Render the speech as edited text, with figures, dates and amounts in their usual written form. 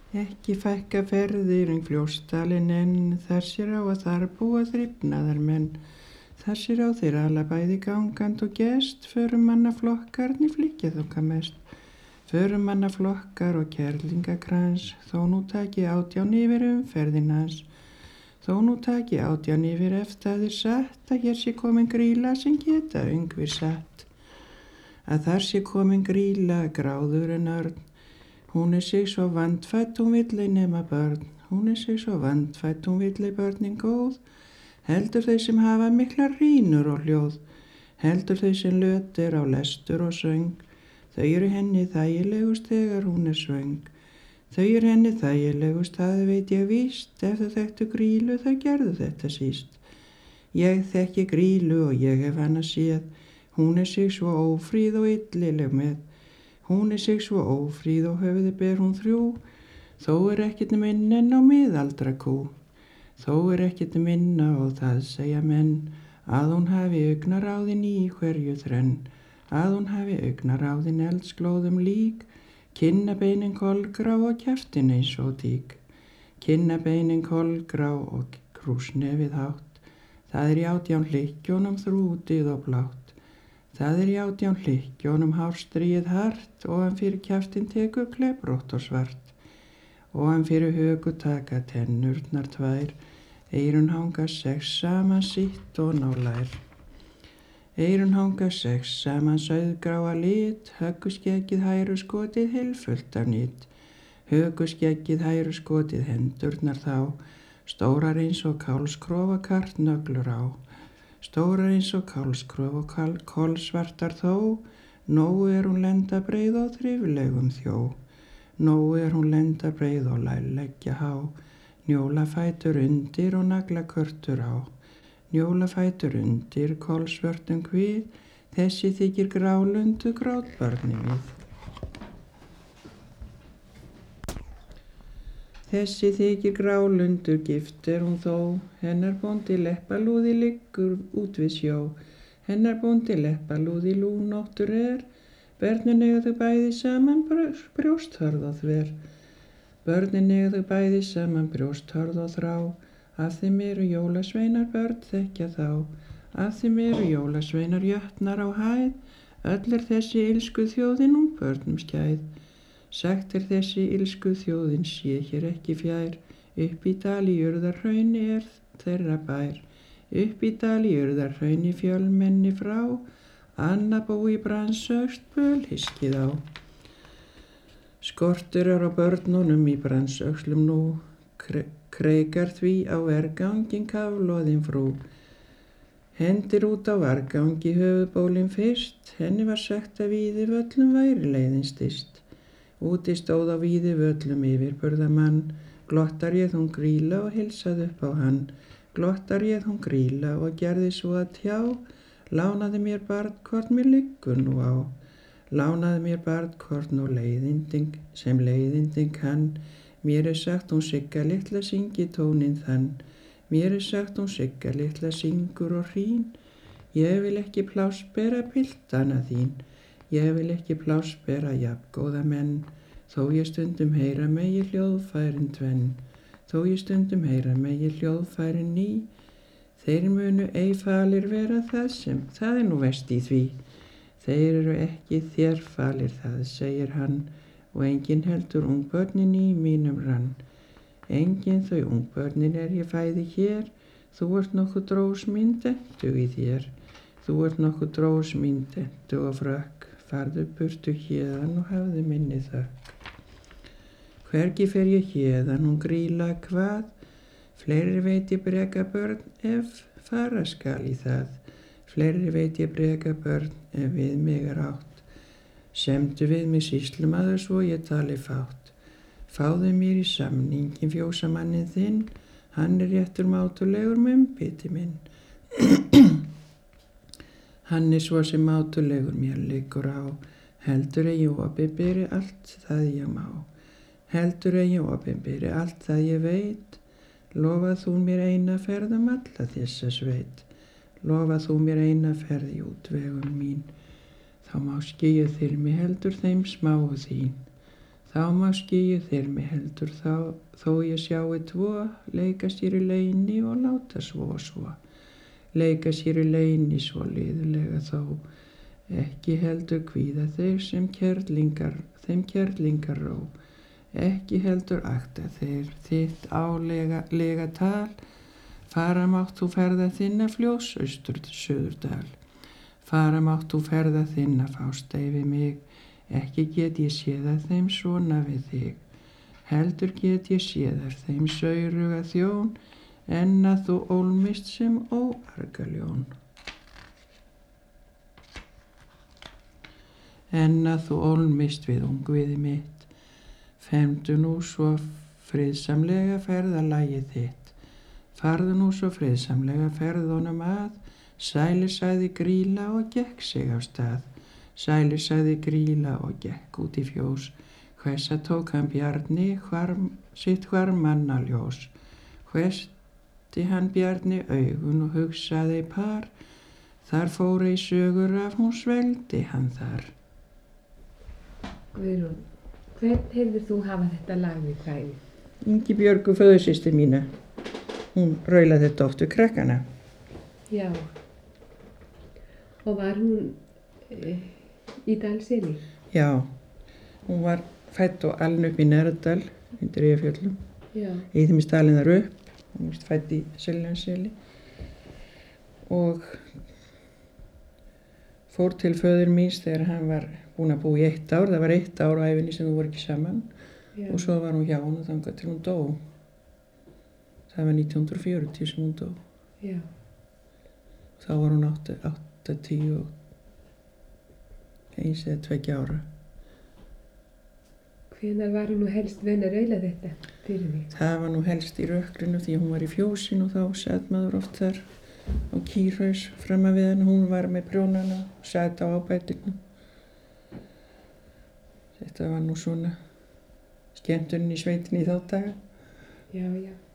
Ekki fækka ferðir Fljótsdalinn en þar sér á að þar búa þrifnaðar menn. Þar sér á þeir ala bæði gangand og gest, förumannaflokkarnir flykkja þunga mest. Förumannaflokkar og kerlingakrans, þó nú taki 18 yfir umferðin hans. Þó nú taki 18 yfir eftir satt, að hér sé komin gríla sem geta öngvir satt. Að þar sé komin gríla gráður en örn, hún sig svo vandfætt, hún vill ei nema börn. Hún sig svo vandfætt, hún vill ei börnin góð, heldur þau sem hafa miklar rínur og hljóð, heldur þau sem lötir á lestur og söng, þau eru henni þægilegust þegar hún svöng. Þau eru henni þægilegust, það veit ég víst, ef þau þekktu grílu þau gerðu þetta síst. Ég þekki grílu og ég hef hana séð, hún sig svo ófríð og illileg með. Hún sig svo ófríð og höfði ber hún 3, þó ekkert minna en á miðaldra kú. Þó ekkert minna og það segja menn, að hún hafi augnaráðin í hverju þrenn, að hún hafi augnaráðin eldsglóðum lík, kinnabeinin kolgrá og kjaftin eins og tík. Kinnabeinin kolgrá og krúsnefið hátt, það í 18 hlykkjónum þrútið og blátt. Það í 18 hlykkjónum hárstríið hart, og hann fyrir kjaftin tekur kleprótt og svart. Og hann fyrir höku taka tennurnar 2, eyrun hanga 6 saman sitt og nálær. Eyrun hanga 6 saman sauðgráa lit, högguskeggið hæruskotið heilfullt af nýtt. Högguskeggið hæruskotið hendurnar þá, stórar eins og kálskrof og kartnöglur á. Stórar eins og kálskrof og kolsvartar þó, nógu hún lenda breið og þriflegum þjó. Nógu hún lenda breið og læleggja há, njólafætur undir og naglakörtur á. Njólafætur undir kolsvörtum hvið, þessi þykir grálundu grátbarni við. Þessi þykir grálundur gift hún þó, hennar bóndi leppalúði liggur út við sjó. Hennar bóndi leppalúði lúnóttur börnin eiga þau bæði saman brjósthörð og þver. Börnin eiga þau bæði saman brjósthörð og þrá, af þeim eru jólasveinar börn þekkja þá. Af þeim eru jólasveinar jötnar á hæð, öll þessi ilsku þjóðin börnum skæð. Sagt þessi ilsku þjóðin sé hér ekki fjær, upp í dal í Urðarhrauni þeirra bær. Upp í dal í Urðarhrauni fjölmenni frá, Anna búi Brandsöxl bölhyskið á. Skortur á börnunum í Brandsöxlum nú, kreikar því á vergangin kafloðin frú. Hendir út á vargangi höfuðbólin fyrst, henni var sagt að Víðivöllum væri leiðin styst. Úti stóð á Víðivöllum yfirburðamann, glottar ég hún gríla og heilsaði upp á hann. Glottar ég hún gríla og gerði svo að tjá, lánaði mér barnkorn mér liggur nú á. Lánaði mér barnkorn og leiðinding, sem leiðinding kann. Mér sagt hún Sigga litla syngi tóninn þann. Mér sagt hún Sigga litla syngur og hrín. Ég vil ekki pláss bera piltana þín. Ég vil ekki pláss bera jafngóða menn, þó ég stundum heyra megi hljóðfærin tvenn. Þó ég stundum heyra megi hljóðfærin ný, þeir munu ei falir vera það sem, það nú verst í því. Þeir eru ekki þér falir það, segir hann, og enginn heldur ungbörnin í mínum rann. Enginn þau ungbörnin ég fæði hér, þú ert nokkuð drós mín dentu í þér. Þú ert nokkuð drós mín dentu og frökk, farðu burtu héðan og hafðu minni þökk. Hvergi fer ég héðan, hún gríla hvað, fleiri veit ég breka börn ef fara skal í það. Fleiri veit ég breka börn ef við mig átt. Semdu við mig sýslumaður svo ég tali fátt. Fáðu mér í samningin fjósamannin þinn, hann réttur mátulegur mumbiti minn. Hann svo sem mátulegur mér liggur á, heldur ég opinberi allt það ég má. Heldur ég opinberi allt það ég veit, lofað þú mér eina ferð alla þessa sveit. Lofað þú mér eina ferð í útvegum mín, þá má skýja til mig heldur þeim smáu þín. Þá má skýju þeir mig heldur þó ég sjái tvo, leika sér í leyni og láta svo. Leika sér í leyni svo liðlega þó, ekki heldur kvíða þeir þeim kerlingar ró. Ekki heldur akta þeir þitt álega tal, fara mátt þú ferða þinna fljós Suðurdal. Fara mátt þú ferða þinna fásta yfir mig, ekki get ég séða þeim svona við þig. Heldur get ég séðar þeim sauruga þjón, en að þú ólmist sem óargaljón. En að þú ólmist við ungviði mitt, femdu nú svo friðsamlega ferðalagið þitt. Farðu nú svo friðsamlega ferðunum að, sælir sagði Grýla og gekk sig af stað. Sælir sagði Grýla og gekk út í fjós, hvessa tók hann Bjarni sitt hvarmanna ljós. Hvesti hann Bjarni augun og hugsaði par, þar fóru í sögur af hún svelgdi hann þar. Guðrún, hvern heyrðir þú hafa þetta lag við kvæði? Ingibjörgu föðursystir mína, hún raulaði þetta oft við krakkana. Já, og var hún í Dalseli? Já, hún var fædd og alin upp í Neðradal, undir Eyjafjöllum. Já. Í þeim stalin þar upp, hún var fædd í Seljalandseli og fór til föður míns þegar hann var búinn að búa í 1 ár. Það var 1 ár á ævinni sem þú voru ekki saman. Já. Og svo var hún hjá honum þangað til hún dó. Það var 1940 sem hún dó. Já. Þá var hún 10 og 1 eða 2 ára. Hvenær var hún nú helst vön að raula þetta fyrir því? Það var nú helst í rökkrinu því hún var í fjósinu og þá sat maður oft þar á kýrhaus fram að við henni. Hún var með prjónana og sat á ábætinu. Þetta var nú svona skemmtunin í sveitinni í þá daga. Já, já.